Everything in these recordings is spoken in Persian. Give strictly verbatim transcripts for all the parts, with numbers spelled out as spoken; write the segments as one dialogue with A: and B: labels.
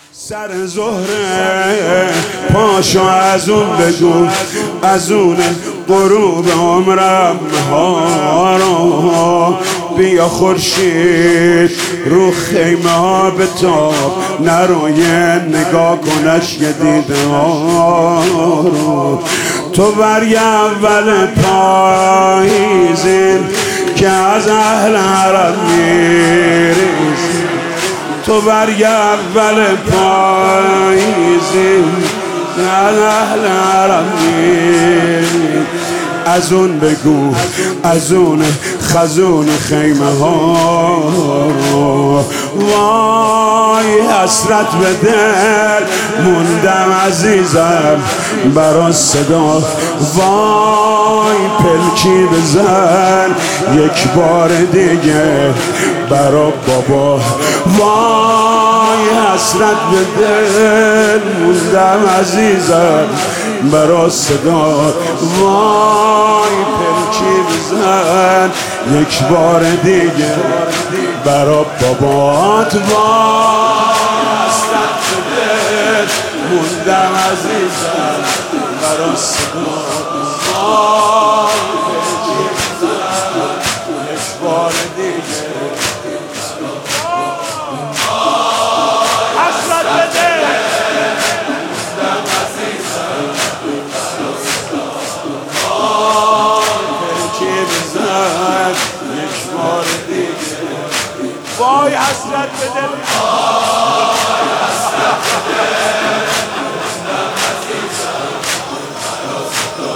A: سر زهره پاشو از اون بگو، از اون غروب عمرم ها رو بیا خورشید رو خیمه ها بتاب، نروی نگاه کنش یه دیده ها رو. تو برگ اول پاییزی که از اهل حرم میریزی، تو برگ اول پاییزی از اهل حرم میریزی. از اون بگو، از اون خزون خیمه ها رو. وای حسرت به دل موندم عزیزم برا صدا، وای پلکی بزن یک بار دیگه برا بابا. وای حسرت به دل موندم عزیزم برا صدا، وای پلکی بزن یک بار دیگه برا بابات. وای حسرت به دل موندم عزیزم برا صدا، وای پلکی بزن یک بار دیگه. حسرت به دل موندم عزیزم یک بار دیگه. وای حسرت به دل، وای حسرت به دل موندم عزیزم برا صدا،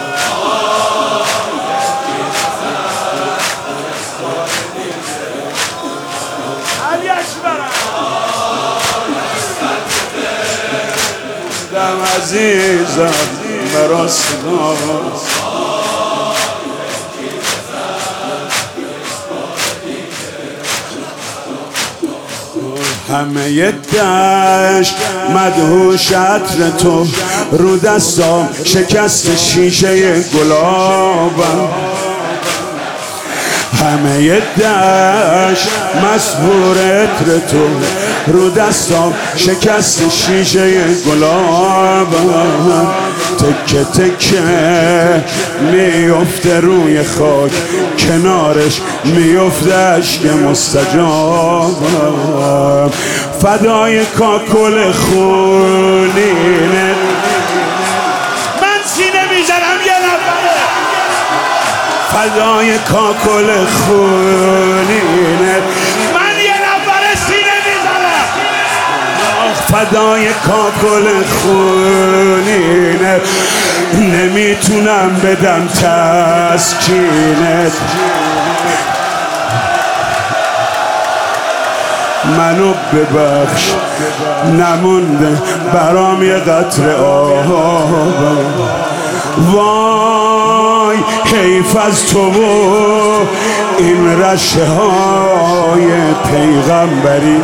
A: وای پلکی بزن یک بار دیگه. علی اکبرم. وای حسرت به دل موندم عزیزم برا صدا، همه ی دشت مدهوش عطر تو، رو دستام شکست شیشه گلابم. همه ی دشت مسحور عطر تو، رو دستام شکست شیشه گلابم. تکه تکه میفته روی خاک، کنارش میفته عشق مستجابم. فدای کاکل خونینه من سینه میزنم یه نفره، فدای کاکل خونینه من یه نفره سینه میزنم، فدای کاکل خونینه نمیتونم بدم تسکینت. منو ببخش نمونده برام یه قطره آب. وای حیف از تو و این رشه های پیغمبری،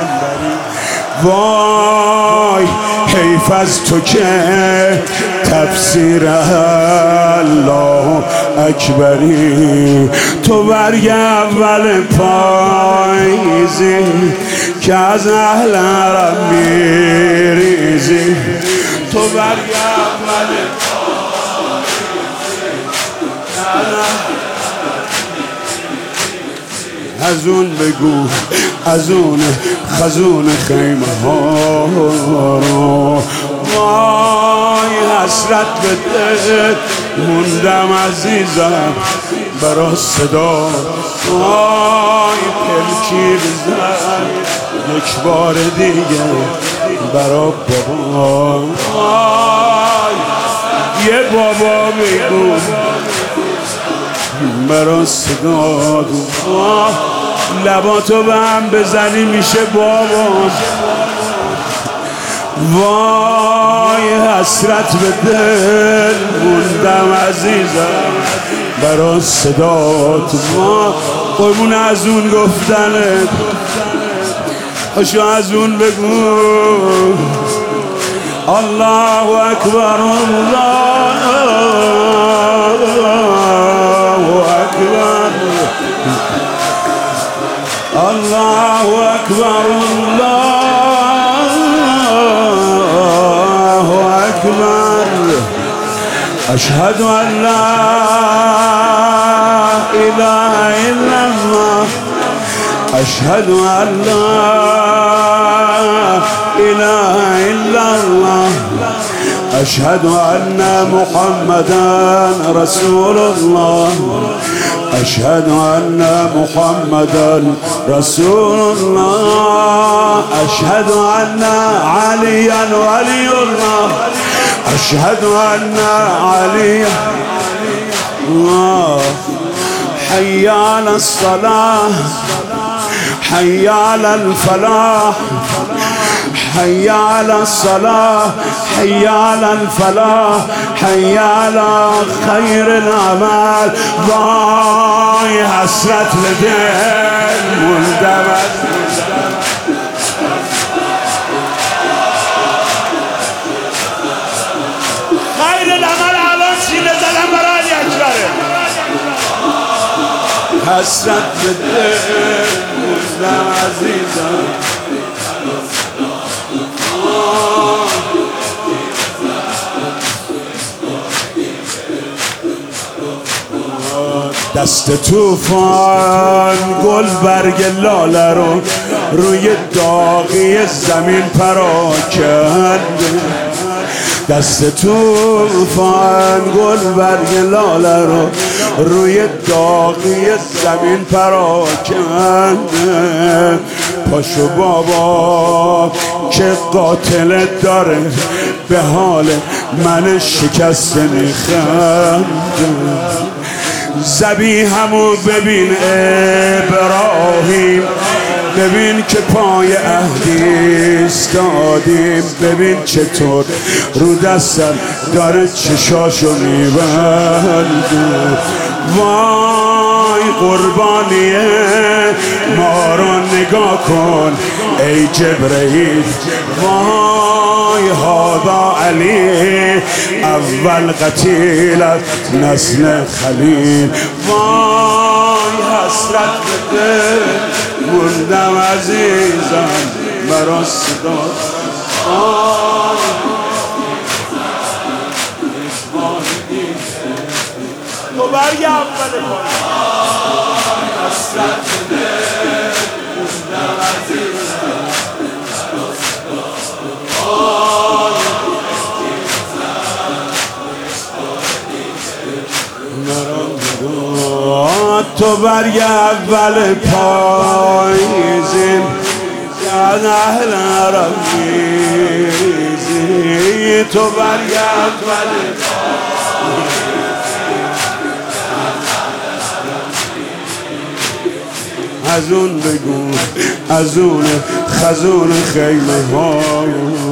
A: وای حیف از تو که تفسیر الله اکبری. تو برگ اول پاییزی که از اهل حرم میریزی، تو برگ اول از اون بگو، از اون خزون خیمه ها رو. وای حسرت به دل موندم عزیزم برا صدا، وای پلکی بزن یک بار دیگه برا بابا. وای یه بابا بگو برا صدا، لباتو به هم بزنی میشه بابا. وای حسرت به دل موندم عزیزم برا صدات. ما قربون از اون گفتنت، هاشو از اون بگو. الله اکبر، الله اکبر، الله اکبر، الله أشهد أن لا إله إلا الله أشهد أن لا إله إلا الله أشهد أن محمدا رسول الله أشهد أن محمدا رسول الله أشهد أن عليا ولي الله أشهد أن عليا الله حي على الصلاة حي على الفلاح حي على الصلاة حي على الفلاح حي على خير الأعمال ضاي حسرة لدين مندمج خير الأعمال على سینه زدن برای اکبره حسرت لدین مندم عزیزم دست توفان گل برگ لاله رو روی داغی زمین پراکنده دست توفان گل برگ لاله رو روی داغی زمین پراکنده پاشو بابا که قاتلت داره به حال من شکسته میخنده ذبیحمو ببین ابراهیم ببین که پای عهدی ایستادیم ببین چطور رو دستم داره چشاشو میبنده وای قربانیه ما رو نگاه کن ای جبرئیل وای هادا علی اول قتیلت نسل خلیل وای حسرت بده مندم عزیزم برا صدا تو برگ اول کن حسرت بده مندم عزیزم تو برگ اول پاییزیم از اهل عربیزی تو برگ اول از اون بگو از اون خزون خیمه ها